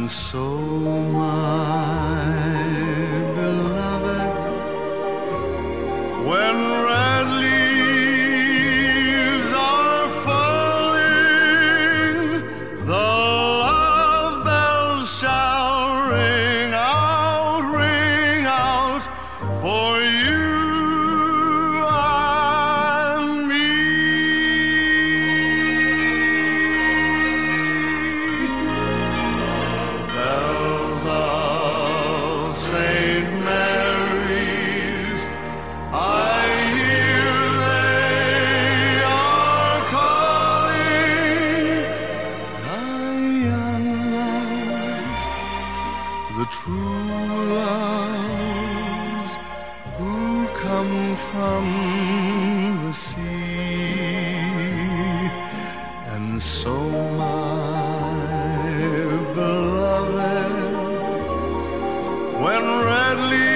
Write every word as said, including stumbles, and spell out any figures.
And so, my beloved, when red leaves are falling, the love bells shall ring out, ring out for you and me. Saint Mary's, I hear they are calling the young ones, the true loves who come from the sea. And so, my beloved, when red leaves